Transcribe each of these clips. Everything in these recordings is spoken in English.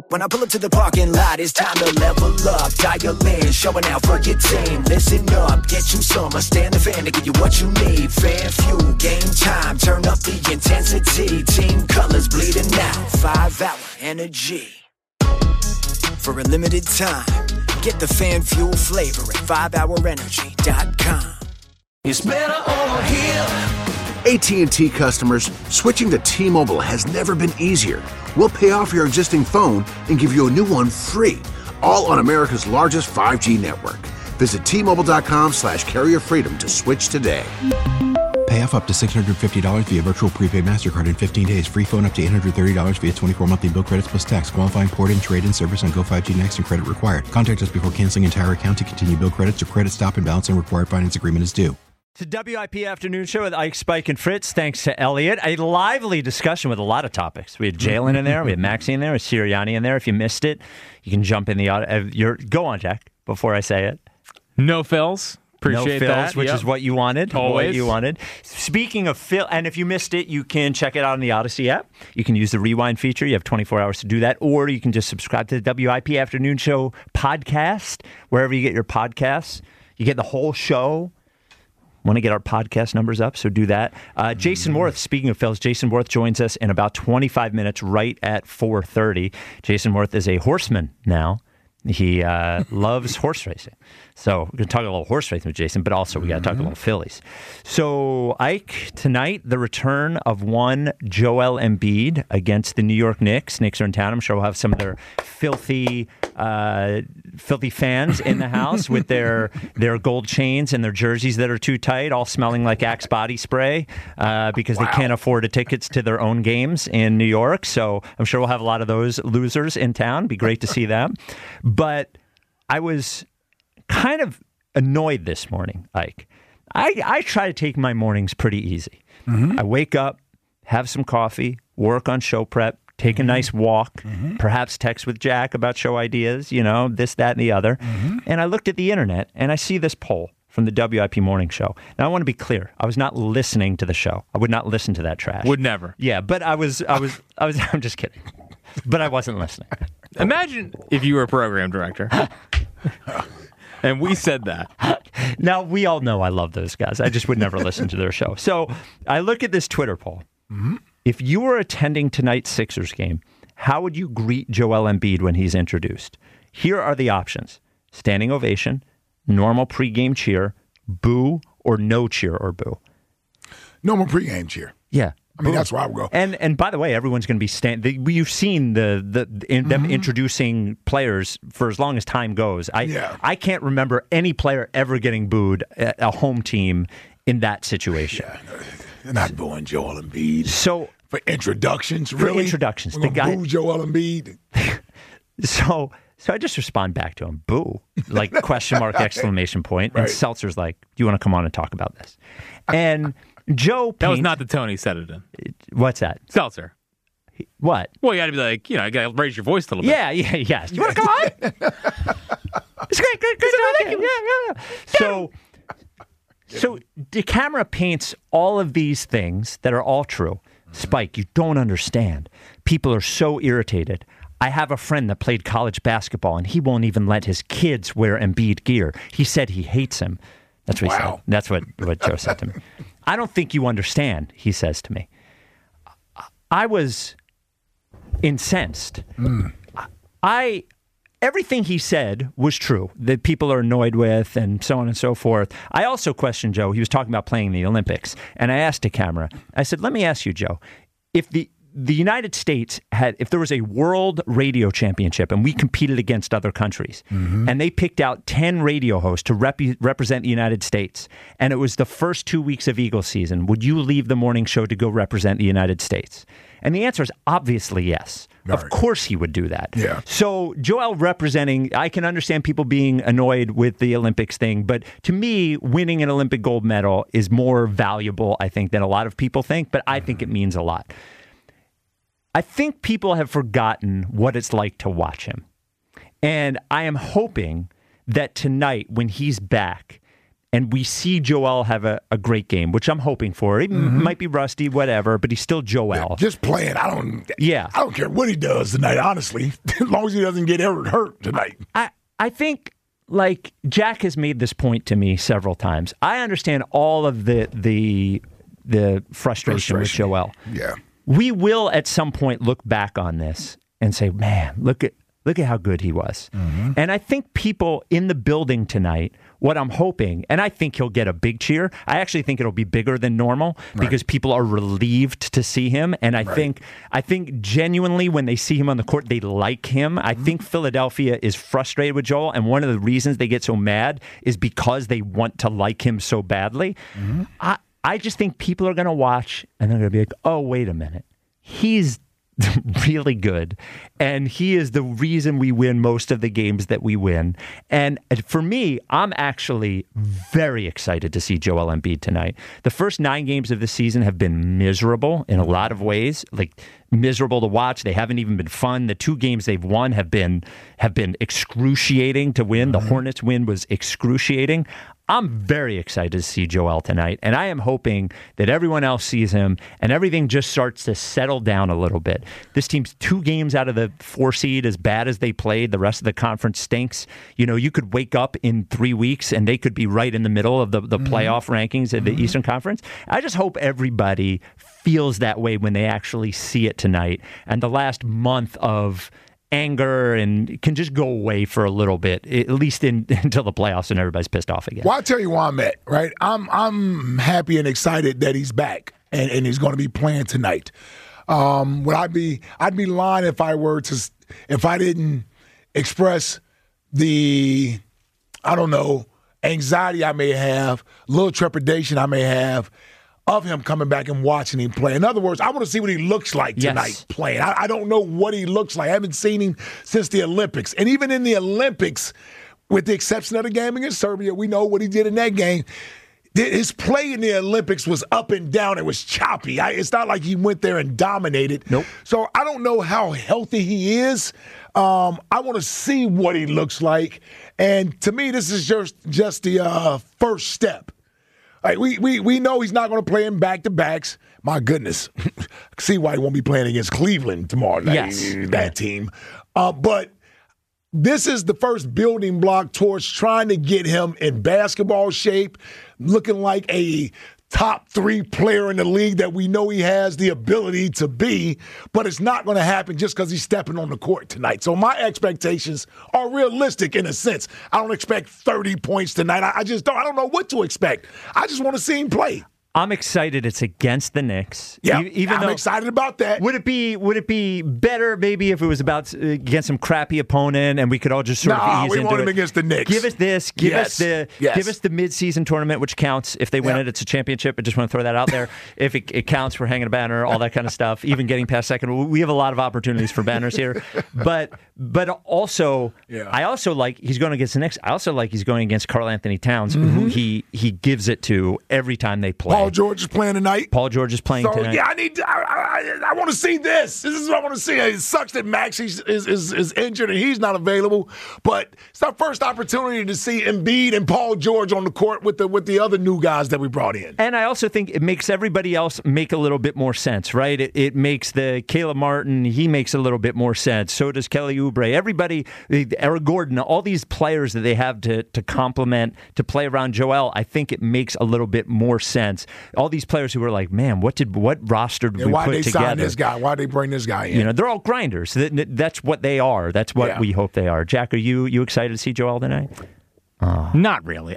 When I pull up to the parking lot, it's time to level up. Dial in, showing out for your team. Listen up, get you some. Stand the fan to give you what you need. Fan fuel, game time, turn up the intensity. Team colors bleeding out, 5-hour energy. For a limited time, get the fan fuel flavor at 5hourenergy.com. It's better over here. AT&T customers, switching to T-Mobile has never been easier. We'll pay off your existing phone and give you a new one free, all on America's largest 5G network. Visit T-Mobile.com/carrier freedom to switch today. Pay off up to $650 via virtual prepaid MasterCard in 15 days. Free phone up to $830 via 24 monthly bill credits plus tax. Qualifying port-in, trade-in service on Go 5G Next and credit required. Contact us before canceling entire account to continue bill credits or credit stop and balance and required finance agreement is due. The WIP Afternoon Show with Ike, Spike, and Fritz. Thanks to Elliot. A lively discussion with a lot of topics. We had Jalen in there. We had Maxie in there. We had Sirianni in there. If you missed it, you can jump in the audio. Go on, Jack, before I say it. No fills. Appreciate no fills, that. Which is what you wanted. Always. What you wanted. Speaking of Phil, and if you missed it, you can check it out on the Odyssey app. You can use the rewind feature. You have 24 hours to do that. Or you can just subscribe to the WIP Afternoon Show podcast, wherever you get your podcasts. You get the whole show. Want to get our podcast numbers up, so do that. Jason Worth, speaking of Phils, Jason Worth joins us in about 25 minutes, right at 4:30. Jason Worth is a horseman now. He loves horse racing. So we're going to talk a little horse racing with Jason, but also we got to talk a little Phillies. So, Ike, tonight, the return of one Joel Embiid against the New York Knicks. Knicks are in town. I'm sure we'll have some of their filthy fans in the house with their gold chains and their jerseys that are too tight, all smelling like Axe body spray because they can't afford the tickets to their own games in New York. So I'm sure we'll have a lot of those losers in town. Be great to see them. But I was kind of annoyed this morning, Ike. I try to take my mornings pretty easy. I wake up, have some coffee, work on show prep, take a nice walk, perhaps text with Jack about show ideas, this, that, and the other. And I looked at the internet and I see this poll from the WIP Morning Show. Now, I want to be clear. I was not listening to the show. I would not listen to that trash. Would never. Yeah, but I'm just kidding. But I wasn't listening. Imagine if you were a program director and we said that. Now, we all know I love those guys. I just would never listen to their show. So I look at this Twitter poll. If you were attending tonight's Sixers game, how would you greet Joel Embiid when he's introduced? Here are the options. Standing ovation, normal pregame cheer, boo, or no cheer or boo. Normal pregame cheer. Yeah. I mean, that's where I would go. And by the way, everyone's going to be you've seen them introducing players for as long as time goes. I can't remember any player ever getting booed at a home team in that situation. Yeah, they're not booing Joel Embiid. So for introductions, really? For introductions. We're gonna boo Joel Embiid. So I just respond back to him, boo, like question mark, exclamation point. And Seltzer's like, do you want to come on and talk about this? And Joe That was not the tone he said it in. What's that? Seltzer. What? Well, you got to be like, you got to raise your voice a little bit. Yeah. Yes. You want to come on? It's great. Yeah. So the camera paints all of these things that are all true. Spike, you don't understand. People are so irritated. I have a friend that played college basketball, and he won't even let his kids wear Embiid gear. He said he hates him. That's what he said. That's what Joe said to me. I don't think you understand, he says to me. I was incensed. Everything he said was true, that people are annoyed with and so on and so forth. I also questioned Joe. He was talking about playing in the Olympics. And I asked the camera, I said, let me ask you, Joe, if the United States if there was a world radio championship and we competed against other countries and they picked out 10 radio hosts to represent the United States and it was the first 2 weeks of Eagles season, would you leave the morning show to go represent the United States? And the answer is obviously yes. Right. Of course he would do that. Yeah. So Joel representing, I can understand people being annoyed with the Olympics thing, but to me, winning an Olympic gold medal is more valuable, I think, than a lot of people think, but I think it means a lot. I think people have forgotten what it's like to watch him. And I am hoping that tonight, when he's back and we see Joel have a great game, which I'm hoping for. He might be rusty, whatever, but he's still Joel. Yeah, just playing. I don't care what he does tonight, honestly, as long as he doesn't get hurt tonight. I think, like, Jack has made this point to me several times. I understand all of the frustration with Joel. Yeah. We will at some point look back on this and say, man, look at how good he was. And I think people in the building tonight, what I'm hoping, and I think he'll get a big cheer. I actually think it'll be bigger than normal because people are relieved to see him. And I think genuinely when they see him on the court, they like him. I think Philadelphia is frustrated with Joel. And one of the reasons they get so mad is because they want to like him so badly. I just think people are going to watch and they're going to be like, oh, wait a minute. He's really good. And he is the reason we win most of the games that we win. And for me, I'm actually very excited to see Joel Embiid tonight. The first 9 games of the season have been miserable in a lot of ways, like miserable to watch. They haven't even been fun. The 2 games they've won have been excruciating to win. The Hornets win was excruciating. I'm very excited to see Joel tonight, and I am hoping that everyone else sees him and everything just starts to settle down a little bit. This team's 2 games out of the 4 seed, as bad as they played. The rest of the conference stinks. You know, you could wake up in 3 weeks and they could be right in the middle of the playoff rankings of the Eastern Conference. I just hope everybody feels that way when they actually see it tonight. And the last month of anger and can just go away for a little bit, at least until the playoffs and everybody's pissed off again. Well, I'll tell you where I'm at, right? I'm happy and excited that he's back and he's going to be playing tonight. I'd be lying if I didn't express the, I don't know, anxiety I may have, a little trepidation I may have of him coming back and watching him play. In other words, I want to see what he looks like tonight playing. I don't know what he looks like. I haven't seen him since the Olympics. And even in the Olympics, with the exception of the game against Serbia, we know what he did in that game. His play in the Olympics was up and down. It was choppy. It's not like he went there and dominated. Nope. So I don't know how healthy he is. I want to see what he looks like. And to me, this is just the first step. Like we know he's not going to play in back-to-backs. My goodness. See why he won't be playing against Cleveland tomorrow night, that team. But this is the first building block towards trying to get him in basketball shape, looking like a top 3 player in the league that we know he has the ability to be, but it's not going to happen just because he's stepping on the court tonight. So my expectations are realistic in a sense. I don't expect 30 points tonight. I just don't. I don't know what to expect. I just want to see him play. I'm excited it's against the Knicks. Yeah, I'm excited about that. Would it be better maybe if it was against some crappy opponent and we could all just sort of ease into it? No, we want him against the Knicks. Give us this. Give us the mid-season tournament, which counts. If they win it, it's a championship. I just want to throw that out there. If it counts for hanging a banner, all that kind of stuff, even getting past second. We have a lot of opportunities for banners here. But also, I also like he's going against the Knicks. I also like he's going against Karl Anthony Towns, who he gives it to every time they play. Paul George is playing tonight. Paul George is playing tonight. Yeah, I want to see this. This is what I want to see. It sucks that Max is injured and he's not available, but it's our first opportunity to see Embiid and Paul George on the court with the other new guys that we brought in. And I also think it makes everybody else make a little bit more sense, right? It makes the Caleb Martin, he makes a little bit more sense. So does Kelly Oubre. Everybody, Eric Gordon, all these players that they have to complement, to play around Joel, I think it makes a little bit more sense. All these players who were like, man, what roster did we put together? Why they sign this guy? Why they bring this guy in? You know, they're all grinders. That's what they are. That's what we hope they are. Jack, are you excited to see Joel tonight? Not really.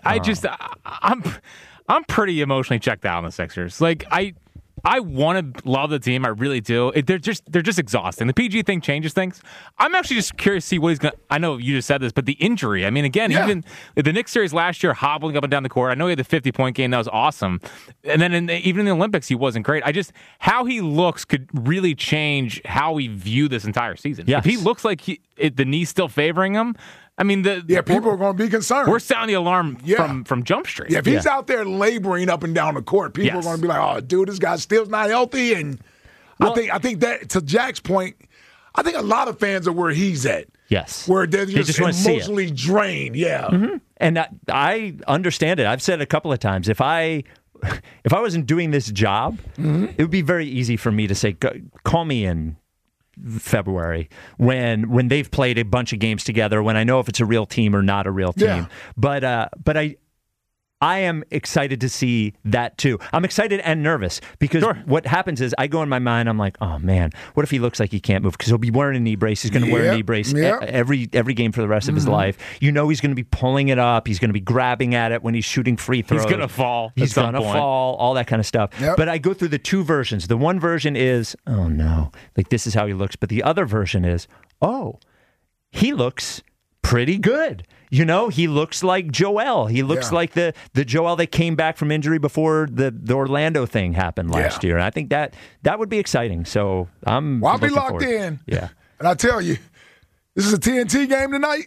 I'm pretty emotionally checked out on the Sixers. Like I want to love the team. I really do. They're just exhausting. The PG thing changes things. I'm actually just curious to see what he's going to... I know you just said this, but the injury. I mean, again, even the Knicks series last year, hobbling up and down the court. I know he had the 50-point game. That was awesome. And then even in the Olympics, he wasn't great. How he looks could really change how we view this entire season. Yes. If he looks like the knee's still favoring him... I mean, people are going to be concerned. We're sounding the alarm from Jump Street. Yeah, if he's out there laboring up and down the court, people are going to be like, "Oh, dude, this guy still's not healthy." And I think that, to Jack's point, I think a lot of fans are where he's at. Yes. Where they're They just wanna see it. emotionally drained. Yeah. And I understand it. I've said it a couple of times. If I wasn't doing this job, it would be very easy for me to say, call me in February when they've played a bunch of games together, when I know if it's a real team or not a real team. Yeah. But I am excited to see that too. I'm excited and nervous because what happens is I go in my mind, I'm like, oh man, what if he looks like he can't move? Because he'll be wearing a knee brace. He's going to wear a knee brace every game for the rest of his life. You know he's going to be pulling it up. He's going to be grabbing at it when he's shooting free throws. He's going to fall. He's going to fall, all that kind of stuff. Yep. But I go through the two versions. The one version is, oh no, like this is how he looks. But the other version is, oh, he looks pretty good. You know, he looks like Joel. He looks like the Joel that came back from injury before the Orlando thing happened last year. And I think that would be exciting. So I'll be locked forward. in. Yeah. And I tell you, this is a TNT game tonight.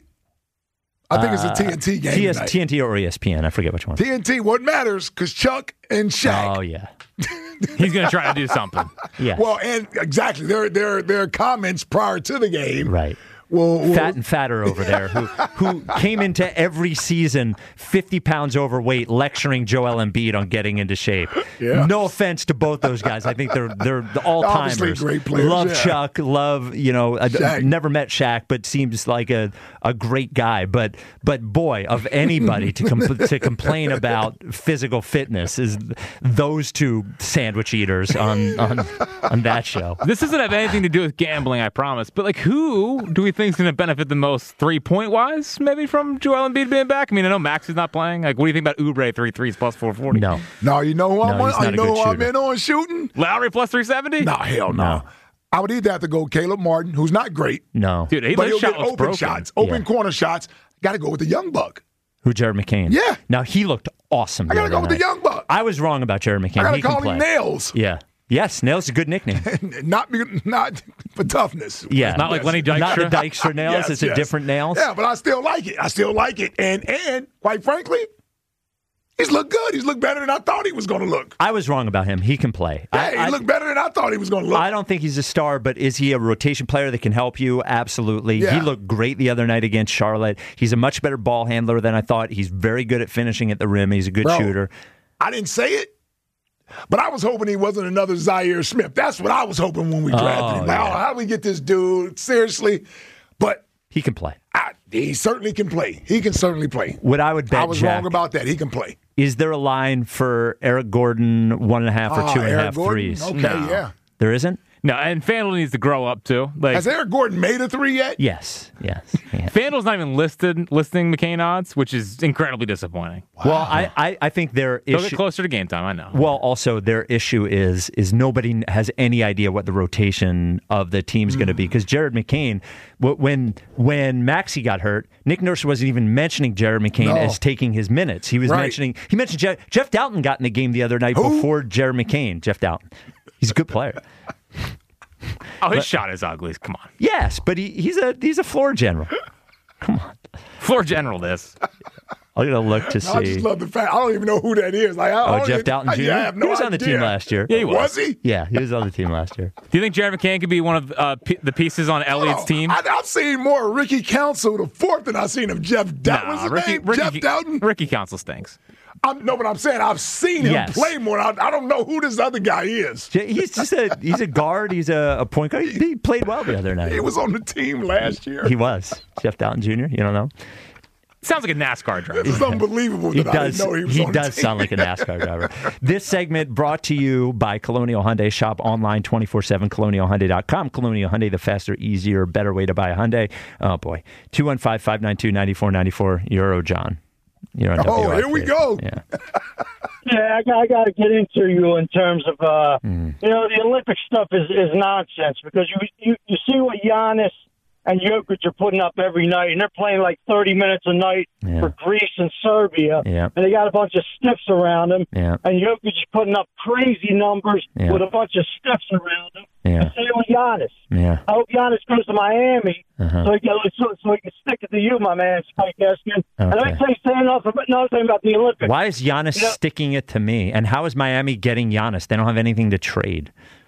I think it's a TNT game tonight. TNT or ESPN. I forget which one. TNT, what matters, because Chuck and Shaq. Oh, yeah. He's going to try to do something. Yeah. Well, and exactly, their comments prior to the game. Right. Fat and fatter over there, who came into every season 50 pounds overweight, lecturing Joel Embiid on getting into shape. Yeah. No offense to both those guys. I think they're the all-timers. Obviously great players. Love Chuck, love, Shaq. never met Shaq, but seems like a great guy. But boy, of anybody to complain about physical fitness is those two sandwich eaters on that show. This doesn't have anything to do with gambling, I promise. But like, who do we think is going to benefit the most 3-point wise, maybe from Joel Embiid being back? I mean, I know Max is not playing. Like, what do you think about Oubre 3 threes plus 440? No, you know who I'm he's not a good I'm shooter. in on shooting? Lowry plus 370? No, hell no. I would either have to go Caleb Martin, who's not great. No. Dude, But he'll shot get looks open broken. shots, open corner shots. Got to go with the young buck. Who, Jared McCain? Yeah. Now, he looked awesome. I got to go with the night. young buck. I was wrong about Jared McCain. I got to He can call play. him Nails. Yeah. Yes, Nails is a good nickname. not for toughness. Yeah. Not like Lenny Dykstra? Not the Dykstra Nails. Yes, it's a different Nails. Yeah, but I still like it. And quite frankly, he's looked good. He's looked better than I thought he was going to look. I was wrong about him. He can play. He looked better than I thought he was going to look. I don't think he's a star, but is he a rotation player that can help you? Absolutely. Yeah. He looked great the other night against Charlotte. He's a much better ball handler than I thought. He's very good at finishing at the rim. He's a good shooter. I didn't say it, but I was hoping he wasn't another Zaire Smith. That's what I was hoping when we drafted him. Like, how do we get this dude? Seriously. But he can play. He certainly can play. He can certainly play. What I would bet, I was Jack, wrong about that. He can play. Is there a line for Eric Gordon 1.5 or 2.5 threes? Okay, No. yeah. There isn't? No, and FanDuel needs to grow up too. Like, Has Eric Gordon made a three yet? Yes. Yeah. FanDuel's not even listing McCain odds, which is incredibly disappointing. Well, I think their They'll get issue. closer to game time, I know. Well, also their issue is nobody has any idea what the rotation of the team's going to be, because Jared McCain, when Maxey got hurt, Nick Nurse wasn't even mentioning Jared McCain as taking his minutes. He was mentioning Jeff Doughton got in the game the other night before Jared McCain. Jeff Doughton, he's a good player. His shot is ugly. Come on. Yes, but he's a floor general. Come on. Floor general this. I'm going to look to see. I just love the fact. I don't even know who that is. Like, Jeff Doughton Jr.? Yeah, I have no he was on the idea. team last year. Yeah, he was. Was he? Yeah, he was on the team last year. Do you think Jared McCain could be one of the pieces on Elliott's team? I've seen more of Ricky Council the fourth than I've seen of Jeff Doughton. What's his name? Jeff Doughton? Ricky Council stinks. No, but I'm saying I've seen him play more. I don't know who this other guy is. He's just he's a guard. He's a point guard. He played well the other night. He was on the team last year. He was. Jeff Doughton Jr., you don't know? Sounds like a NASCAR driver. This is unbelievable that I didn't know he was on the team. Sound like a NASCAR driver. This segment brought to you by Colonial Hyundai. Shop online 24/7, colonialhyundai.com. Colonial Hyundai, the faster, easier, better way to buy a Hyundai. Oh, boy. 215-592-9494. Euro John. You're on WIP. Here we go. Yeah. Yeah, I got to get into you in terms of, the Olympic stuff is nonsense, because you see what Giannis and Jokic are putting up every night, and they're playing like 30 minutes a night for Greece and Serbia, and they got a bunch of stiffs around them, and Jokic is putting up crazy numbers with a bunch of stiffs around him. And same with Giannis. I hope Giannis goes to Miami so he can stick it to you, my man, Spike Eskin. And let me say another thing about the Olympics. Why is Giannis sticking it to me? And how is Miami getting Giannis? They don't have anything to trade.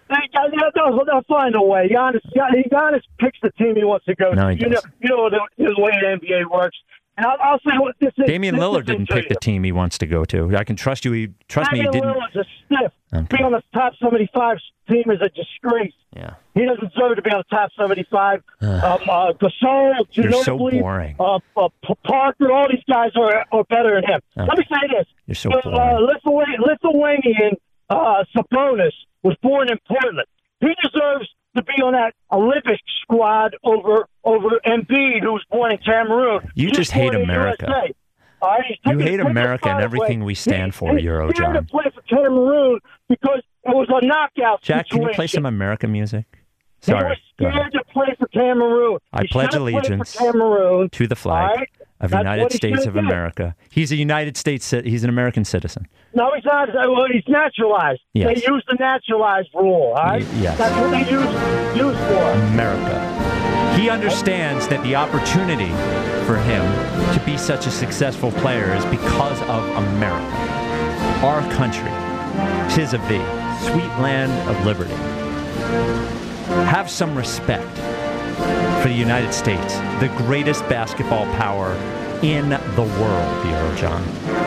They'll find a way. Giannis picks the team he wants to go No, to. he does. You know the way the NBA works. And I'll say what this is. Damian Lillard didn't pick the team he wants to go to. I can trust you. Trust me, he didn't. Damian Lillard's a stiff. Okay. Being on the top 75 team is a disgrace. Yeah. He doesn't deserve to be on the top 75. Gasol, You're so Ginobili, boring. Parker, all these guys are better than him. Let me say this. You're so boring. Lithuanian Sabonis was born in Portland. He deserves to be on that Olympic squad over Embiid, who was born in Cameroon. You just hate born in America. USA. All right, You hate America and everything we stand for, Euro He had to John. play for Cameroon because it was a knockout Jack, can you play situation. some American music? He Sorry. was Go ahead. scared to play for Cameroon. I He pledge should have played allegiance for Cameroon. to the flag All right? of That's United what he States should of have done. America. He's a United States. He's an American citizen. No, he's not. Well, he's naturalized. Yes. They use the naturalized rule. All right? Yes. That's what they use for. America. He understands that the opportunity for him to be such a successful player is because of America, our country. 'Tis of thee, sweet land of liberty. Have some respect for the United States, the greatest basketball power in the world, Eurojohn.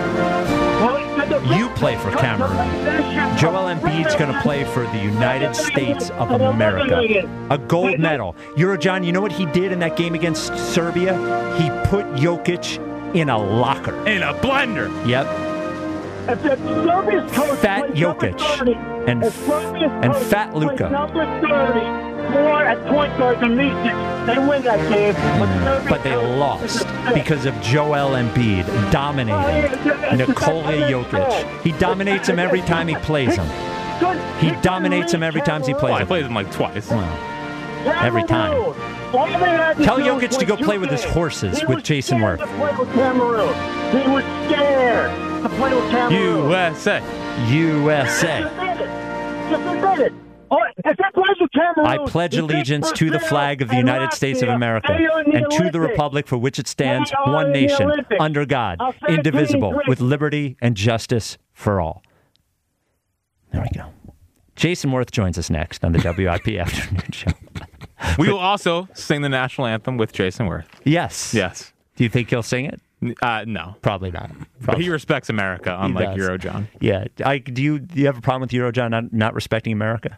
You play for Cameroon. Joel Embiid's going to play for the United States of America. A gold medal. Eurojohn, you know what he did in that game against Serbia? He put Jokic in a locker. In a blender. Yep. Fat Jokic and Fat Luka. Number 30 more at point guard than Micic. They win that game, But they lost because of Joel Embiid dominating Nikola Jokic. He dominates him every time he plays him. He dominates him every time he plays Well, I him. played him like twice. Every time. Tell Jokic to go play with his horses with Jason Worth. He was scared to play with Cameroon. USA. USA. Just admit it. If they play with Cameroon, I pledge allegiance to the flag of the United States of America and to the republic for which it stands, one nation, under God, indivisible, with liberty and justice for all. There we go. Jason Worth joins us next on the WIP Afternoon Show. We will also sing the national anthem with Jason Worth. Yes. Yes. Do you think he'll sing it? No. Probably not. But he respects America, unlike does. Eurojohn. Yeah. Do you have a problem with Eurojohn not respecting America?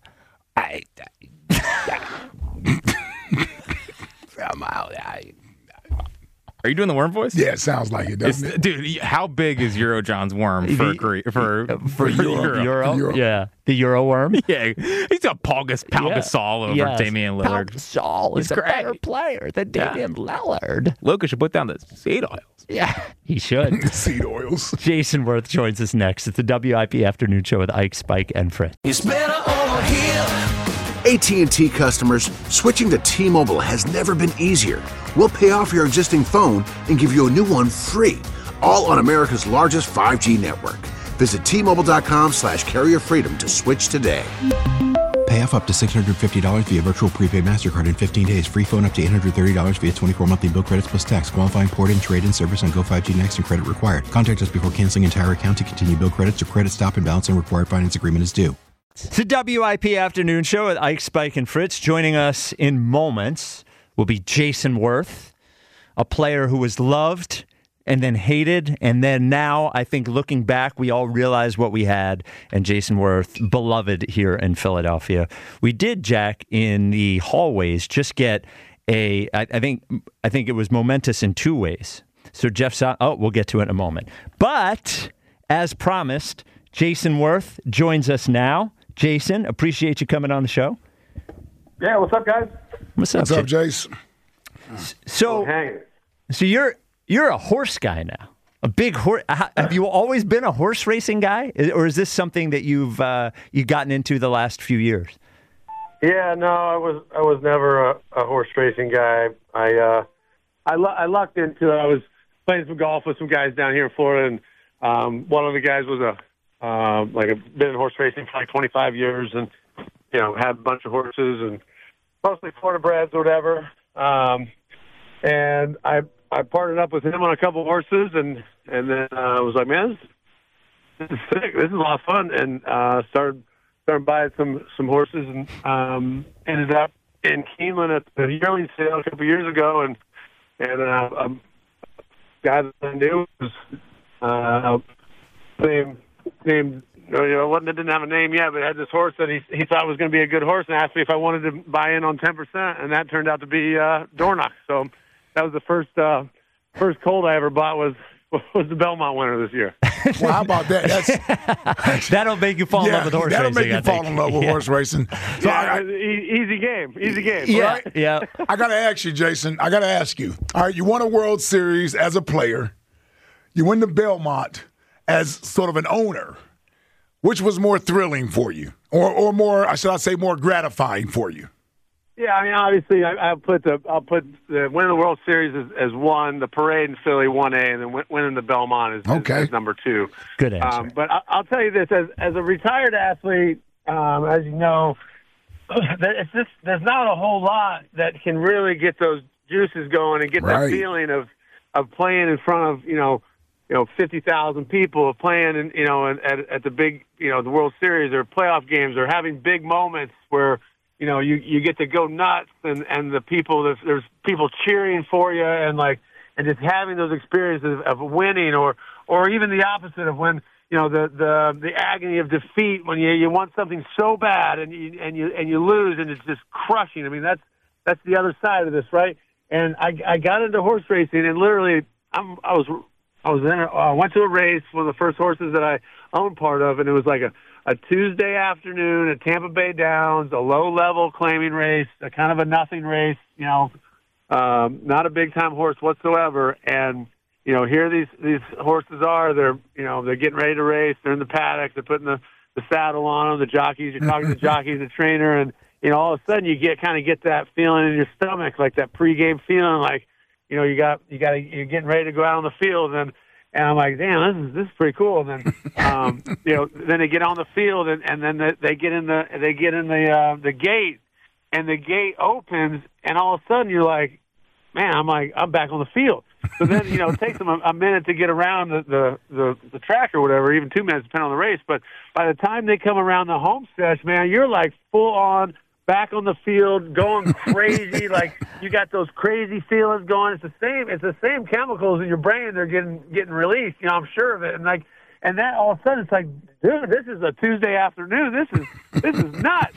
Are you doing the worm voice? Yeah, it sounds like it, doesn't it? Dude, how big is Eurojohn's worm for Euro? Euro. Yeah. The Euro worm? Yeah, he's got Pau Gasol over Yes. Damian Lillard. Pau Gasol is He's a great. better player than Damian Lillard. Luka should put down the seed oils. Yeah, he should. Seed oils. Jason Worth joins us next. It's the WIP Afternoon Show with Ike, Spike, and Fritz. It's better over here. AT&T customers, switching to T-Mobile has never been easier. We'll pay off your existing phone and give you a new one free, all on America's largest 5G network. Visit T-Mobile.com/carrier freedom to switch today. Pay off up to $650 via virtual prepaid MasterCard in 15 days. Free phone up to $830 via 24 monthly bill credits plus tax. Qualifying port-in, trade-in service on Go 5G Next and credit required. Contact us before canceling entire account to continue bill credits or credit stop and balance and required finance agreement is due. It's the WIP Afternoon Show with Ike, Spike, and Fritz. Joining us in moments will be Jason Worth, a player who was loved and then hated. And then now, I think looking back, we all realize what we had. And Jason Worth, beloved here in Philadelphia. We did, Jack, in the hallways, just get I think it was momentous in two ways. So Jeff saw, we'll get to it in a moment. But as promised, Jason Worth joins us now. Jason, appreciate you coming on the show. Yeah, what's up, guys? What's up, What's up, Jace? So you're a horse guy now. A big horse. Have you always been a horse racing guy, or is this something that you've gotten into the last few years? Yeah, no, I was never a horse racing guy. I lucked into it. I was playing some golf with some guys down here in Florida, and one of the guys was been in horse racing for like 25 years, and had a bunch of horses and mostly Florida breds or whatever. And I partnered up with him on a couple horses, and then I was like, man, this is sick. This is a lot of fun, and started started buying some horses, and ended up in Keeneland at the yearling sale a couple years ago, and a guy that I knew was named it didn't have a name yet, but had this horse that he thought was going to be a good horse, and asked me if I wanted to buy in on 10%, and that turned out to be Dornoch. So that was the first colt I ever bought was the Belmont winner this year. Well, how about that? That'll make you fall in love with horse racing. That'll make you fall in love with horse racing. So easy game. Yeah, right? yeah. I got to ask you, Jason. I got to ask you. All right, you won a World Series as a player. You win the Belmont as sort of an owner. Which was more thrilling for you, or more, should I say, more gratifying for you? Yeah, I mean, obviously, I'll put the winning the World Series as one, the parade in Philly 1A, and then winning the Belmont is number 2. Good answer. But I'll tell you this: as a retired athlete, as you know, there's not a whole lot that can really get those juices going and get that feeling of playing in front of 50,000 people, playing at the big the World Series or playoff games, or having big moments where you get to go nuts and the people there's people cheering for you and just having those experiences of winning or even the opposite of when the agony of defeat when you want something so bad and you lose and it's just crushing. I mean that's the other side of this, right? And I got into horse racing and literally I went to a race, one of the first horses that I owned part of, and it was like a Tuesday afternoon at Tampa Bay Downs, a low-level claiming race, a kind of a nothing race, not a big-time horse whatsoever. And, here these horses are. They're getting ready to race. They're in the paddock. They're putting the saddle on them, the jockeys. You're talking to the jockeys, the trainer, and, all of a sudden you get that feeling in your stomach, like that pregame feeling like, you're getting ready to go out on the field, and I'm like, damn, this is pretty cool. And then, then they get on the field, and then they get in the gate, and the gate opens, and all of a sudden you're like, man, I'm back on the field. So then, it takes them a minute to get around the track or whatever, even 2 minutes depending on the race. But by the time they come around the home stretch, man, you're like full on. Back on the field, going crazy, like you got those crazy feelings going. It's the same chemicals in your brain. They're getting released. I'm sure of it. And that all of a sudden it's like, dude, this is a Tuesday afternoon. This is nuts.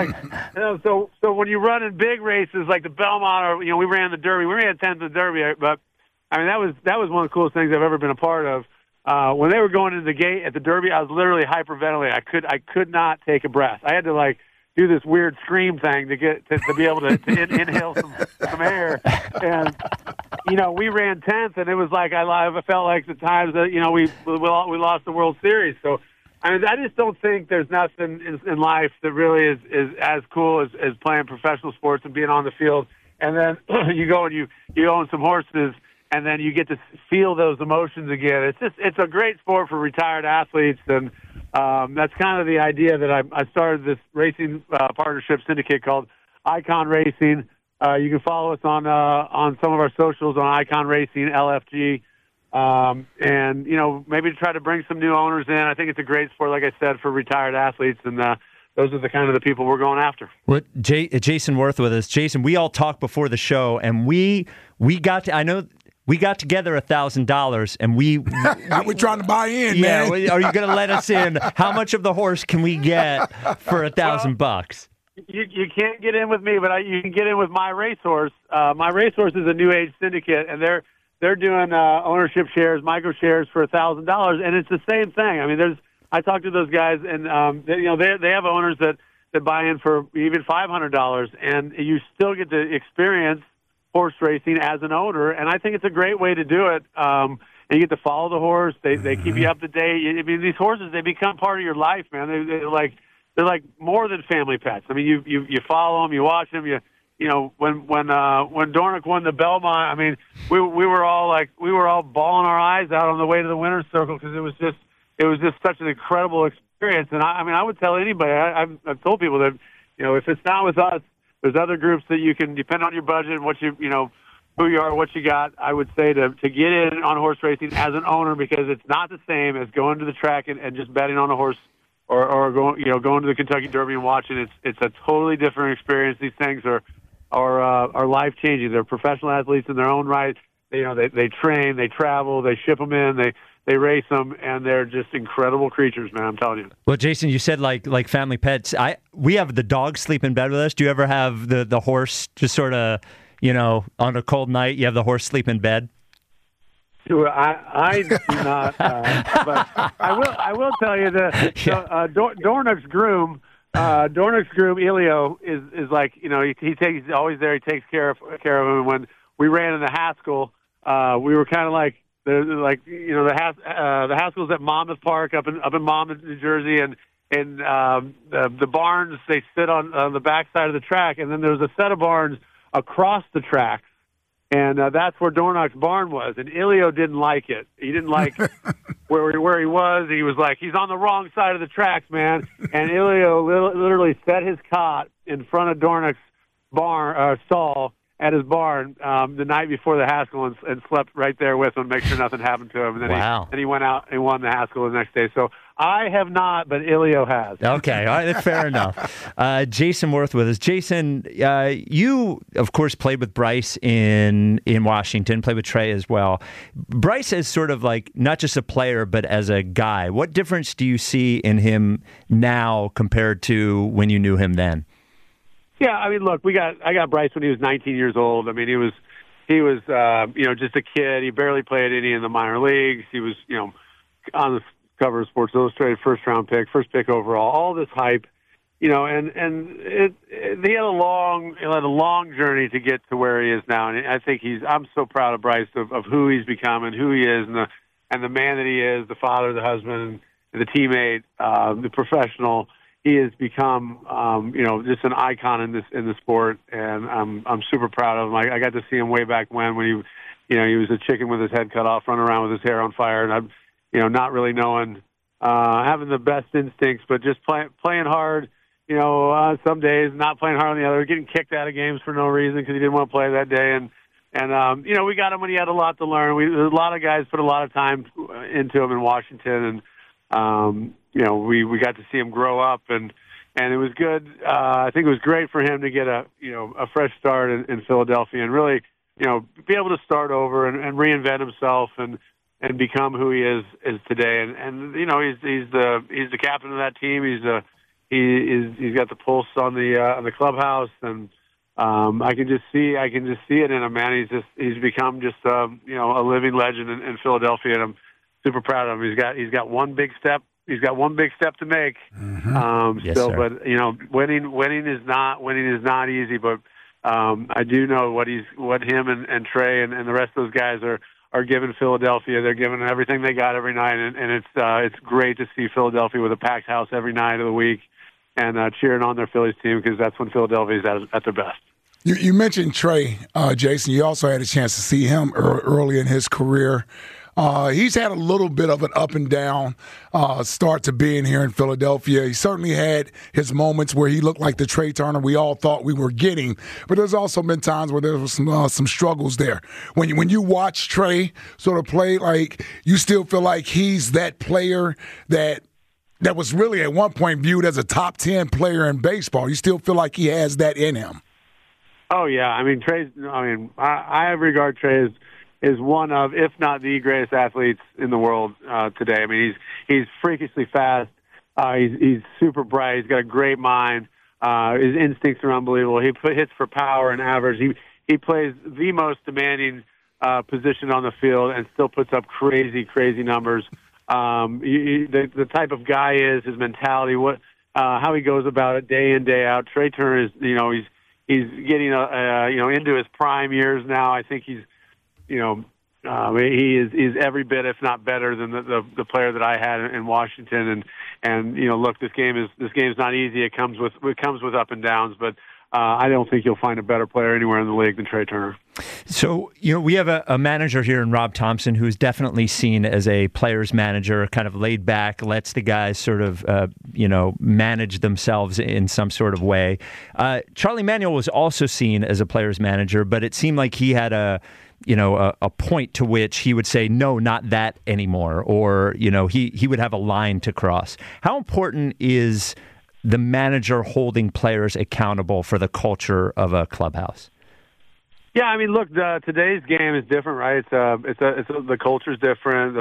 So when you run in big races like the Belmont, or we ran the Derby, we ran 10th of the Derby, but I mean that was one of the coolest things I've ever been a part of. When they were going into the gate at the Derby, I was literally hyperventilating. I could not take a breath. I had to do this weird scream thing to be able to inhale some air. And we ran 10th, and it was like I felt like the times that we lost the World Series. So I mean, I just don't think there's nothing in life that really is as cool as playing professional sports and being on the field. And then you go and you own some horses, and then you get to feel those emotions again. It's a great sport for retired athletes, and that's kind of the idea that I started this racing partnership syndicate called Icon Racing. You can follow us on some of our socials on Icon Racing LFG, and maybe to try to bring some new owners in. I think it's a great sport, like I said, for retired athletes, and those are the kind of the people we're going after. Jason Worth with us. Jason, we all talked before the show, and we got together $1,000, and we're trying to buy in. Yeah, man. Are you going to let us in? How much of the horse can we get for $1,000? You can't get in with me, but you can get in with My Racehorse. My Racehorse is a new age syndicate, and they're doing ownership shares, micro shares for $1,000, and it's the same thing. I mean, I talked to those guys, and they have owners that buy in for even $500, and you still get to experience horse racing as an owner, and I think it's a great way to do it. And you get to follow the horse. They keep you up to date. I mean, these horses, they become part of your life, man. They're like more than family pets. I mean, you follow them, you watch them. When Dornoch won the Belmont, I mean, we were all bawling our eyes out on the way to the winner's circle because it was just such an incredible experience. And I would tell anybody. I've told people that if it's not with us, there's other groups that you can depend on your budget and who you are, what you got. I would say to get in on horse racing as an owner because it's not the same as going to the track and just betting on a horse or going to the Kentucky Derby and watching. It's a totally different experience. These things are life changing. They're professional athletes in their own right. They train, they travel, they ship them in, they race them, and they're just incredible creatures, man. I'm telling you. Well, Jason, you said like family pets. We have the dog sleep in bed with us. Do you ever have the horse just sort of, on a cold night, you have the horse sleep in bed? I do not, but I will tell you that Dornoch's groom, Elio is like, he's always there. He takes care of him. And when we ran in the Haskell, we were kind of like the Haskells at Monmouth Park up in Monmouth, New Jersey, and the barns, they sit on the backside of the track, and then there's a set of barns across the track. And that's where Dornoch's barn was. And Elio didn't like it. He didn't like where he was. He was like, he's on the wrong side of the tracks, man. And Elio literally set his cot in front of Dornoch's stall at his barn the night before the Haskell and slept right there with him, make sure nothing happened to him. And then he went out and won the Haskell the next day. So I have not, but Elio has. Okay, all right, fair enough. Jason Worth with us. Jason, you, of course, played with Bryce in Washington, played with Trey as well. Bryce is sort of like not just a player, but as a guy. What difference do you see in him now compared to when you knew him then? Yeah, I mean, look, I got Bryce when he was 19 years old. I mean, he was just a kid. He barely played any in the minor leagues. He was, on the cover of Sports Illustrated, first pick overall, all this hype, and he had a long journey to get to where he is now. And I think I'm so proud of Bryce of who he's become and who he is and the man that he is, the father, the husband, the teammate, the professional. He has become, just an icon in the sport, and I'm super proud of him. I got to see him way back when he was a chicken with his head cut off, running around with his hair on fire, and I'm, not really knowing, having the best instincts, but just playing hard. Some days not playing hard on the other, getting kicked out of games for no reason because he didn't want to play that day, and we got him when he had a lot to learn. A lot of guys put a lot of time into him in Washington, and we got to see him grow up, and it was good. I think it was great for him to get a fresh start in Philadelphia and really, be able to start over and reinvent himself and become who he is today. And he's the captain of that team. He's got the pulse on the clubhouse, and I can just see it in him, man. He's become just a living legend in Philadelphia, and I'm super proud of him. He's got one big step. He's got one big step to make still, but winning is not easy. But I do know what him and Trey and the rest of those guys are giving Philadelphia. They're giving everything they got every night, and it's great to see Philadelphia with a packed house every night of the week and cheering on their Phillies team, because that's when Philadelphia is at their best. You mentioned Trey, Jason. You also had a chance to see him early in his career. He's had a little bit of an up and down start to being here in Philadelphia. He certainly had his moments where he looked like the Trey Turner we all thought we were getting, but there's also been times where there was some struggles there. When you watch Trey sort of play, like, you still feel like he's that player that was really at one point viewed as a top 10 player in baseball. You still feel like he has that in him. Oh yeah, I mean I regard Trey as one of, if not the greatest athletes in the world today. I mean, he's freakishly fast. He's super bright. He's got a great mind. His instincts are unbelievable. He hits for power and average. He plays the most demanding position on the field and still puts up crazy numbers. The type of guy is, his mentality, how he goes about it day in, day out. Trey Turner is, he's getting into his prime years now. I think he's he is every bit, if not better, than the player that I had in Washington. And look, this game is not easy. It comes with up and downs, but I don't think you'll find a better player anywhere in the league than Trey Turner. So, we have a manager here in Rob Thompson who's definitely seen as a player's manager, kind of laid back, lets the guys sort of, manage themselves in some sort of way. Charlie Manuel was also seen as a player's manager, but it seemed like he had a a point to which he would say, no, not that anymore, or he would have a line to cross. How important is the manager holding players accountable for the culture of a clubhouse? Yeah, I mean, look, today's game is different, right? The culture's different.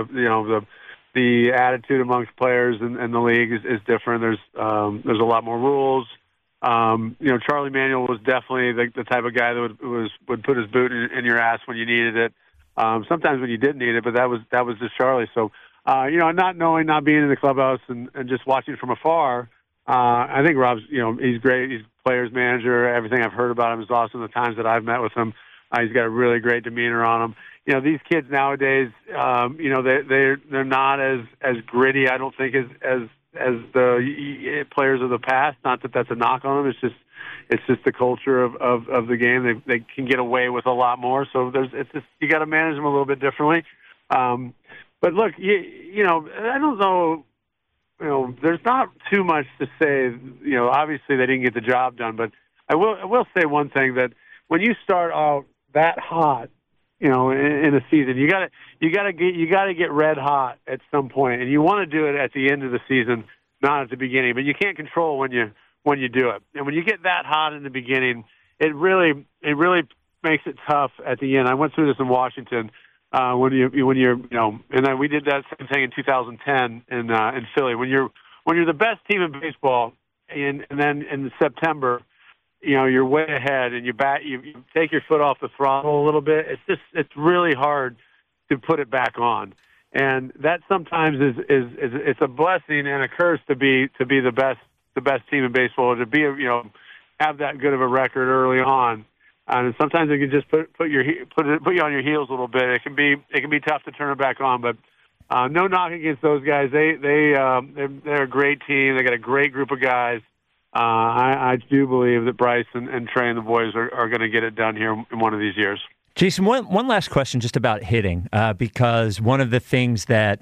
The attitude amongst players and the league is different. There's a lot more rules. Charlie Manuel was definitely the type of guy that would put his boot in your ass when you needed it. Sometimes when you didn't need it, but that was just Charlie. So, not being in the clubhouse and just watching from afar, I think Rob's, he's great. He's players manager. Everything I've heard about him is awesome. The times that I've met with him, he's got a really great demeanor on him. These kids nowadays, they're not as gritty, I don't think, as the players of the past. Not that that's a knock on them. It's just the culture of the game. They can get away with a lot more. So you got to manage them a little bit differently. But look, I don't know. There's not too much to say. Obviously they didn't get the job done, but I will say one thing, that when you start out that hot, in a season, you gotta get red hot at some point, and you want to do it at the end of the season, not at the beginning. But you can't control when you do it, and when you get that hot in the beginning, it really makes it tough at the end. I went through this in Washington. When you're and then we did that same thing in 2010 in Philly. When you're the best team in baseball, and then in September, you're way ahead, and you take your foot off the throttle a little bit. It's really hard to put it back on, and that sometimes is it's a blessing and a curse to be the best team in baseball, to be have that good of a record early on. And sometimes it can just put you on your heels a little bit. It can be tough to turn it back on. But no knock against those guys. They're a great team. They got a great group of guys. I do believe that Bryce and Trey and the boys are going to get it done here in one of these years. Jason, one last question just about hitting, because one of the things that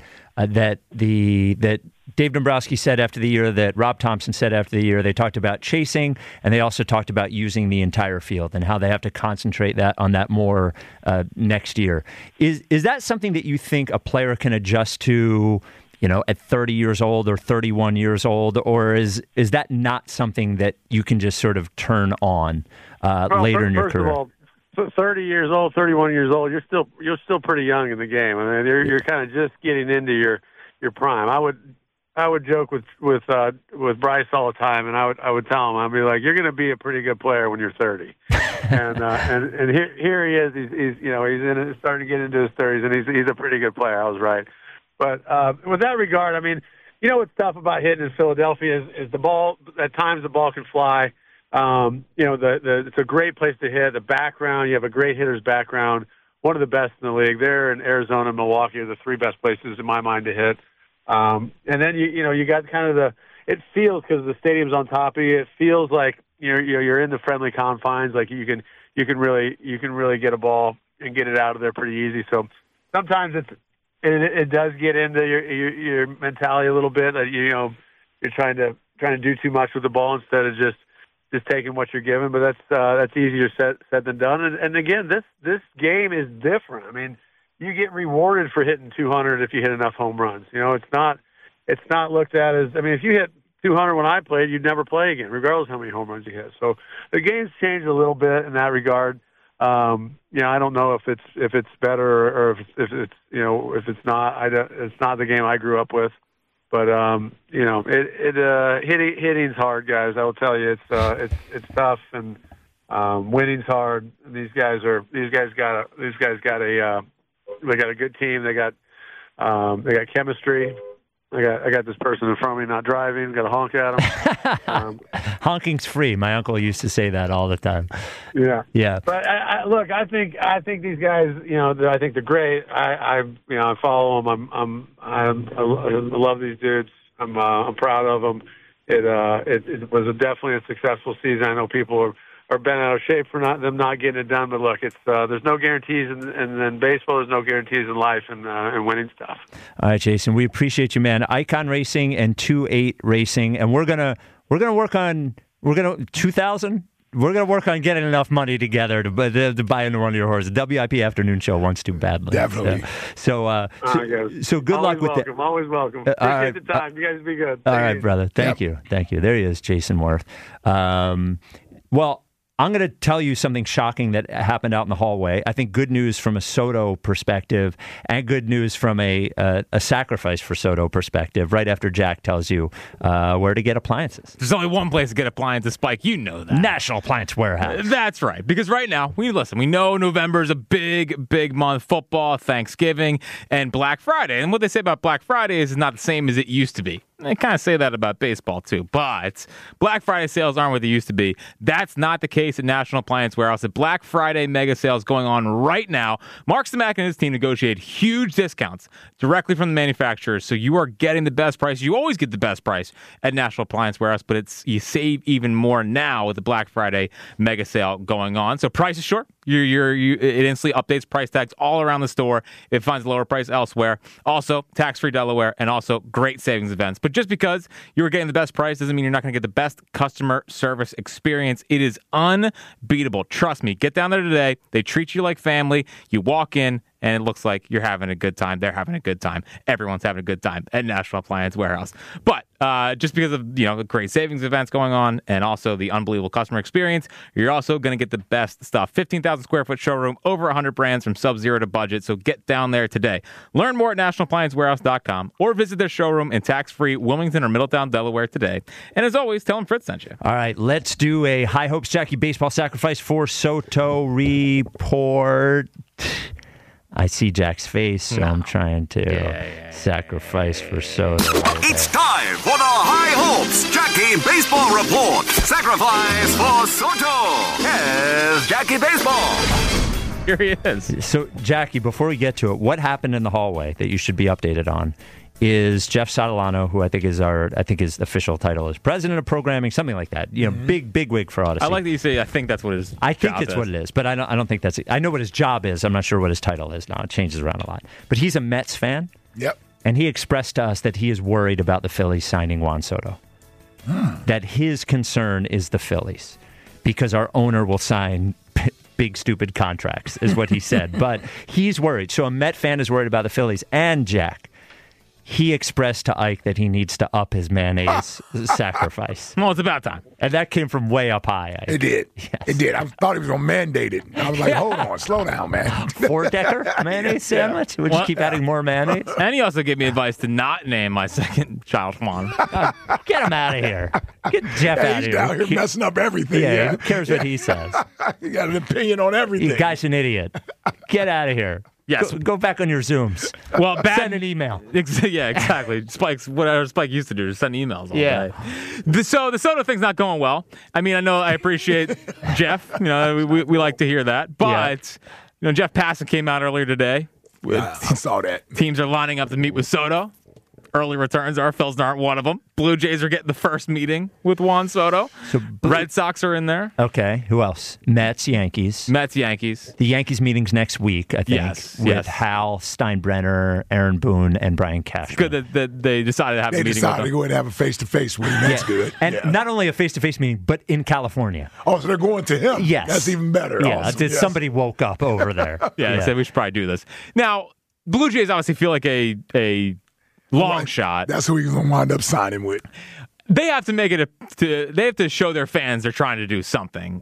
Dave Dombrowski said after the year, that Rob Thompson said after the year, they talked about chasing, and they also talked about using the entire field and how they have to concentrate on that more next year. Is that something that you think a player can adjust to, at 30 years old or 31 years old, or is that not something that you can just sort of turn on later in your career? Of all, 30 years old, 31 years old, you're still pretty young in the game. I mean, you're kind of just getting into your prime. I would joke with Bryce all the time, and I would tell him, I'd be like, you're going to be a pretty good player when you're 30. and here he is. He's starting to get into his 30s, and he's a pretty good player. I was right. But with that regard, I mean, what's tough about hitting in Philadelphia is the ball. At times the ball can fly. It's a great place to hit. The background, you have a great hitter's background, one of the best in the league. There in Arizona and Milwaukee are the three best places in my mind to hit. And then you got kind of it feels, because the stadium's on top of you, it feels like you're in the friendly confines. Like you can really get a ball and get it out of there pretty easy. So sometimes it does get into your mentality a little bit. That you're trying to do too much with the ball instead of just taking what you're given. But that's easier said than done. And again, this game is different. I mean, you get rewarded for hitting 200 if you hit enough home runs. It's not looked at as, I mean, if you hit 200 when I played, you'd never play again, regardless of how many home runs you hit. So the game's changed a little bit in that regard. I don't know if it's better or if it's not. It's not the game I grew up with. But hitting's hard, guys. I will tell you, it's tough, and winning's hard. And these guys got a good team. They got chemistry. I got this person in front of me not driving. Got to honk at them. Honking's free. My uncle used to say that all the time. Yeah. But I think these guys, I think they're great. I follow them. I love these dudes. I'm proud of them. It was definitely a successful season. I know people are bent out of shape for them not getting it done. But look, there's no guarantees in baseball. There's no guarantees in life and winning stuff. All right, Jason, we appreciate you, man. Icon Racing and 2-8 Racing, and we're gonna work on 2000. we're gonna work on getting enough money together to buy into one of your horses. The WIP afternoon show wants to badly. Definitely. So good luck with that. Always welcome. Appreciate the time. You guys be good. All right, brother. Thank you. There he is, Jason Worth. Well, I'm going to tell you something shocking that happened out in the hallway. I think good news from a Soto perspective and good news from a sacrifice for Soto perspective right after Jack tells you where to get appliances. There's only one place to get appliances, Spike. You know that. National Appliance Warehouse. That's right. Because right now, we know November is a big, big month. Football, Thanksgiving, and Black Friday. And what they say about Black Friday is not the same as it used to be. They kind of say that about baseball, too. But Black Friday sales aren't what they used to be. That's not the case at National Appliance Warehouse. The Black Friday mega sales going on right now. Mark Stamack and his team negotiate huge discounts directly from the manufacturers, so you are getting the best price. You always get the best price at National Appliance Warehouse, but you save even more now with the Black Friday mega sale going on. So price is short. It instantly updates price tags all around the store. It finds a lower price elsewhere. Also, tax-free Delaware, and also great savings events. But just because you're getting the best price doesn't mean you're not going to get the best customer service experience. It is unbeatable. Trust me. Get down there today. They treat you like family. You walk in, and it looks like you're having a good time. They're having a good time. Everyone's having a good time at National Appliance Warehouse. But just because of the great savings events going on and also the unbelievable customer experience, you're also going to get the best stuff. 15,000 square foot showroom, over 100 brands from Sub-Zero to budget. So get down there today. Learn more at nationalappliancewarehouse.com or visit their showroom in tax-free Wilmington or Middletown, Delaware today. And as always, tell them Fritz sent you. All right, let's do a High Hopes Jackie baseball sacrifice for Soto report. I see Jack's face, so I'm trying to sacrifice for Soto. It's time for the High Hopes Jackie Baseball Report. Sacrifice for Soto. Here's Jackie Baseball. Here he is. So, Jackie, before we get to it, what happened in the hallway that you should be updated on is Jeff Sotolano, who I think his official title is president of programming, something like that. Big wig for Odyssey. I like that you say I think that's what his I think job it's is. what it is, but I don't think that's it. I know what his job is. I'm not sure what his title is now. It changes around a lot. But he's a Mets fan. Yep. And he expressed to us that he is worried about the Phillies signing Juan Soto. That his concern is the Phillies because our owner will sign big, stupid contracts, is what he said. But he's worried. So a Met fan is worried about the Phillies. And Jack, he expressed to Ike that he needs to up his mayonnaise sacrifice. Well, it's about time. And that came from way up high, Ike. It did. Yes. It did. I thought he was going to mandate it. I was like, hold on, slow down, man. 4-decker mayonnaise sandwich? Would you keep adding more mayonnaise? And he also gave me advice to not name my second child Juan. Get him out of here. Get Jeff out of He's here. down here messing up everything. Yeah, who cares what he says? He got an opinion on everything. You guy's an idiot. Get out of here. Yes. Go back on your Zooms. Well, send an email. Yeah, exactly. Whatever Spike used to do, just send emails all day. So the Soto thing's not going well. I mean, I appreciate Jeff. We like to hear that. But, Jeff Passan came out earlier today. I saw that. Teams are lining up to meet with Soto. Early returns are. Phils aren't one of them. Blue Jays are getting the first meeting with Juan Soto. So Red Sox are in there. Okay. Who else? Mets, Yankees. Yankees. The Yankees meeting's next week, I think. Yes. With Hal, Steinbrenner, Aaron Boone, and Brian Cashman. It's good that they decided to have a meeting with They decided them. to go ahead and have a face-to-face with him. That's good. And not only a face-to-face meeting, but in California. Oh, so they're going to him? Yes. That's even better. Yeah, Awesome. somebody woke up over there. They said we should probably do this. Now, Blue Jays obviously feel like a long shot. That's who he's going to wind up signing with. They have to make it they have to show their fans they're trying to do something,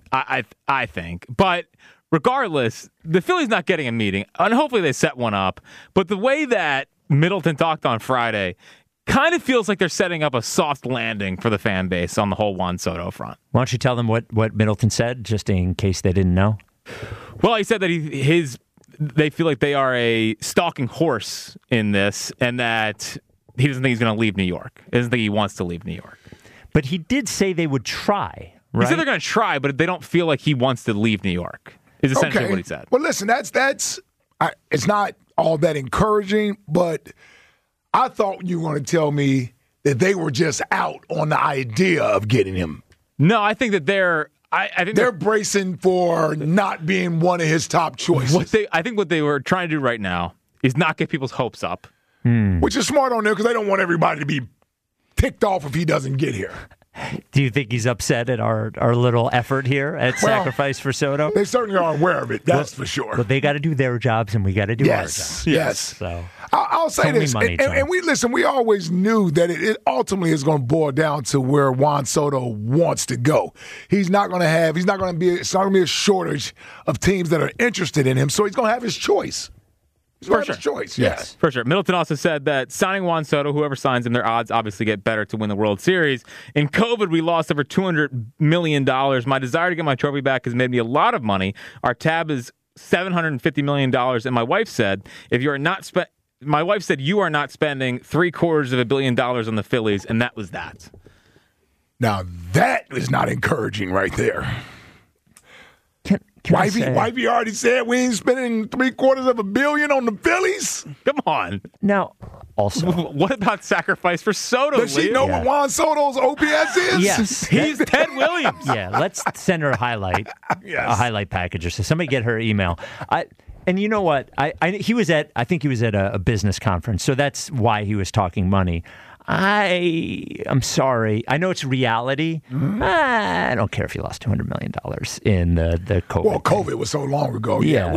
I think. But regardless, the Phillies not getting a meeting, and hopefully they set one up. But the way that Middleton talked on Friday kind of feels like they're setting up a soft landing for the fan base on the whole Juan Soto front. Why don't you tell them what Middleton said, just in case they didn't know? Well, he said that they feel like they are a stalking horse in this, and that he doesn't think he's going to leave New York. He doesn't think he wants to leave New York. But he did say they would try, right? He said they're going to try, but they don't feel like he wants to leave New York, is essentially what he said. Well, listen, that's it's not all that encouraging, but I thought you were going to tell me that they were just out on the idea of getting him. No, I think that they're bracing for not being one of his top choices. I think what they were trying to do right now is not get people's hopes up. Which is smart on there because they don't want everybody to be ticked off if he doesn't get here. Do you think he's upset at our little effort here at Sacrifice for Soto? They certainly are aware of it. That's for sure. But they got to do their jobs, and we got to do our jobs. Yes. So I'll say this, money, and we always knew that it ultimately is going to boil down to where Juan Soto wants to go. It's not going to be a shortage of teams that are interested in him, so he's going to have his choice. For sure. His choice, yes. For sure. Middleton also said that signing Juan Soto, whoever signs him, their odds obviously get better to win the World Series. In COVID, we lost over $200 million. My desire to get my trophy back has made me a lot of money. Our tab is $750 million. And my wife said, you are not spending $750 million on the Phillies, and that was that. Now, that is not encouraging right there. Wifey already said we ain't spending $750 million on the Phillies. Come on. Now, also, what about Sacrifice for Soto? Does she know what Juan Soto's OPS is? Yes. He's Ted Williams. Yeah, let's send her a highlight package or so. Somebody get her email. And you know what? I think he was at a business conference, so that's why he was talking money. I'm sorry. I know it's reality. Mm-hmm. I don't care if you lost $200 million in the COVID. Well, COVID was so long ago. Yeah.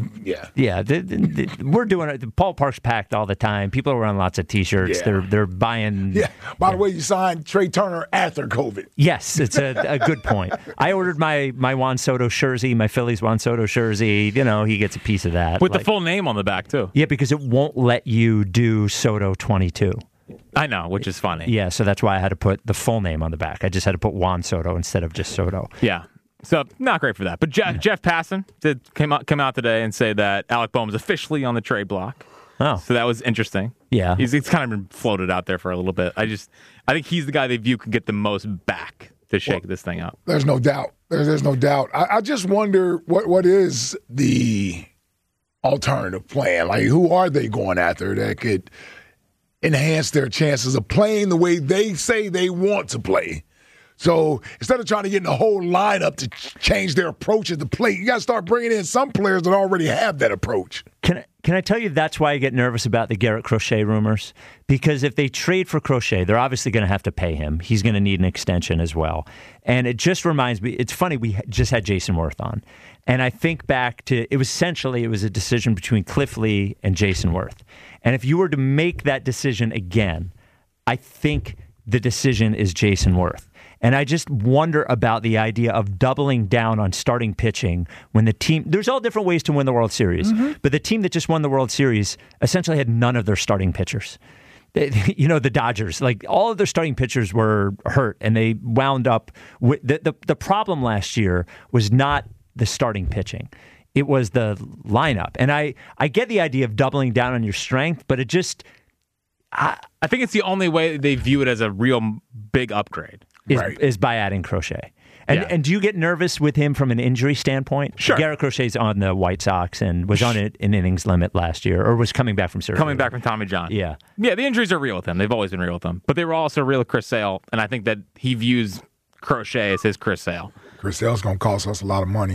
We're doing it. The ballpark's packed all the time. People are wearing lots of T-shirts. Yeah. They're buying. Yeah. By the way, you signed Trey Turner after COVID. Yes, it's a good point. I ordered my Juan Soto jersey, my Phillies Juan Soto jersey. He gets a piece of that with the full name on the back too. Yeah, because it won't let you do Soto 22. I know, which is funny. Yeah, so that's why I had to put the full name on the back. I just had to put Juan Soto instead of just Soto. Yeah, so not great for that. But Jeff Passan did come out today and say that Alec Bohm is officially on the trade block. Oh, so that was interesting. Yeah, he's kind of been floated out there for a little bit. I think he's the guy they view could get the most back to shake this thing up. There's no doubt. There's no doubt. I just wonder what is the alternative plan? Like, who are they going after that could enhance their chances of playing the way they say they want to play? So instead of trying to get the whole lineup to change their approach at the plate, you got to start bringing in some players that already have that approach. Can I tell you that's why I get nervous about the Garrett Crochet rumors? Because if they trade for Crochet, they're obviously going to have to pay him. He's going to need an extension as well. And it just reminds me, it's funny, we just had Jason Worth on. And I think back to, it was a decision between Cliff Lee and Jason Worth. And if you were to make that decision again, I think the decision is Jason Worth. And I just wonder about the idea of doubling down on starting pitching when the team, there's all different ways to win the World Series, but the team that just won the World Series essentially had none of their starting pitchers. The Dodgers, like all of their starting pitchers were hurt, and they wound up with the problem last year was not the starting pitching. It was the lineup. And I get the idea of doubling down on your strength, but it just... I think it's the only way they view it as a real big upgrade. Is by adding Crochet. And do you get nervous with him from an injury standpoint? Sure. Garrett Crochet's on the White Sox and was on an innings limit last year, or was coming back from surgery. Coming back from Tommy John. Yeah. Yeah, the injuries are real with him. They've always been real with him. But they were also real with Chris Sale, and I think that he views Crochet as his Chris Sale. Chris Sale's going to cost us a lot of money.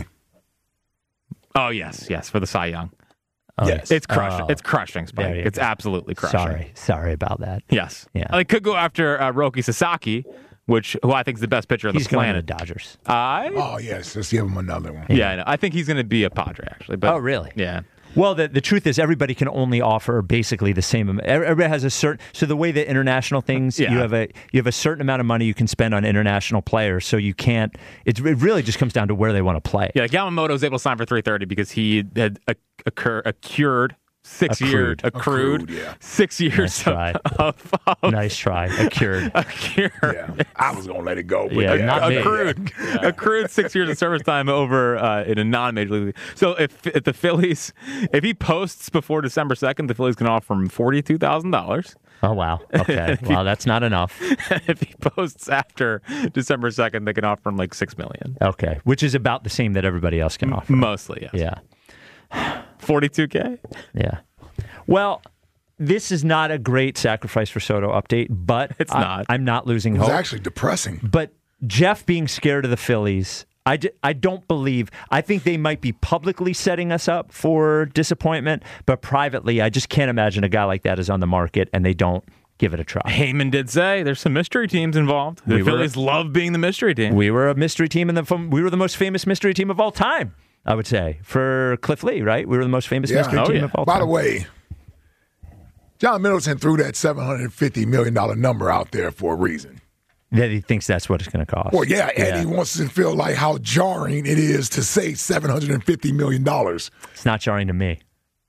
Oh, yes, for the Cy Young. Oh, yes. It's crushing. It's crushing, Spike. It's go. Absolutely crushing. Sorry about that. Yes. Yeah. They could go after Roki Sasaki, who I think is the best pitcher on the planet. He's going to Dodgers. Oh, yes. Let's give him another one. Yeah, I know. I think he's going to be a Padre, actually. But, oh, really? Yeah. Well, the truth is everybody can only offer basically the same amount. Everybody has a certain... So the way that international things, you have a certain amount of money you can spend on international players, so you can't... It really just comes down to where they want to play. Yeah, Yamamoto was able to sign for $330 because he had accrued 6 years. Accrued. 6 years Nice try. Accrued. Yeah, I was going to let it go. But not accrued. Accrued 6 years of service time over in a non-major league. So if the Phillies, if he posts before December 2nd, the Phillies can offer him $42,000. Oh, wow. Okay. Well, that's not enough. If he posts after December 2nd, they can offer him like $6 million. Okay. Which is about the same that everybody else can offer. Mostly, yes. Yeah. $42K? Yeah. Well, this is not a great Sacrifice for Soto update, but it's not. I'm not losing hope. It's actually depressing. But Jeff being scared of the Phillies, I don't believe. I think they might be publicly setting us up for disappointment, but privately, I just can't imagine a guy like that is on the market and they don't give it a try. Heyman did say there's some mystery teams involved. The Phillies love being the mystery team. We were a mystery team, we were the most famous mystery team of all time, I would say, for Cliff Lee, right? We were the most famous mystery team of all time. By the way, John Middleton threw that $750 million number out there for a reason. That he thinks that's what it's going to cost. Well, yeah, and he wants to feel like how jarring it is to say $750 million. It's not jarring to me.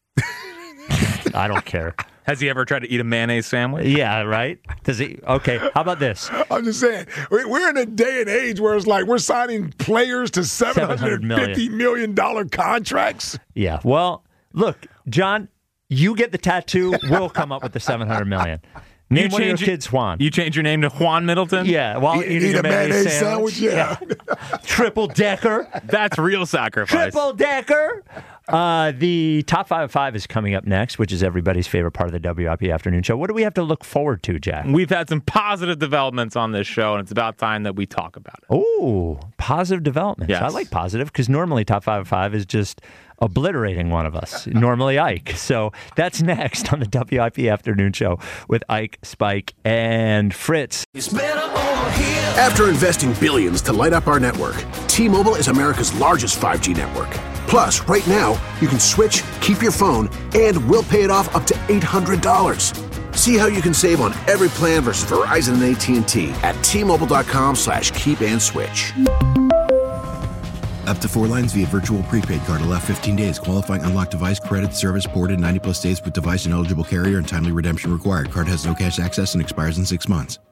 I don't care. Has he ever tried to eat a mayonnaise sandwich? Yeah, right? Does he? Okay, how about this? I'm just saying, we're in a day and age where it's like we're signing players to $750 million contracts. Yeah, well, look, John, you get the tattoo, we'll come up with the $700 million. Name one of your kids Juan. You change your name to Juan Middleton? Yeah, while eating a mayonnaise sandwich. Yeah. Triple decker. That's real sacrifice. Triple decker. The Top 5 of 5 is coming up next, which is everybody's favorite part of the WIP Afternoon Show. What do we have to look forward to, Jack? We've had some positive developments on this show, and it's about time that we talk about it. Oh, positive developments. Yes. I like positive because normally Top 5 of 5 is just obliterating one of us, normally Ike. So that's next on the WIP Afternoon Show with Ike, Spike, and Fritz. After investing billions to light up our network, T-Mobile is America's largest 5G network. Plus, right now, you can switch, keep your phone, and we'll pay it off up to $800. See how you can save on every plan versus Verizon and AT&T at T-Mobile.com/keep-and-switch. Up to 4 lines via virtual prepaid card. Allow 15 days. Qualifying unlocked device credit service ported 90+ days with device and eligible carrier and timely redemption required. Card has no cash access and expires in 6 months.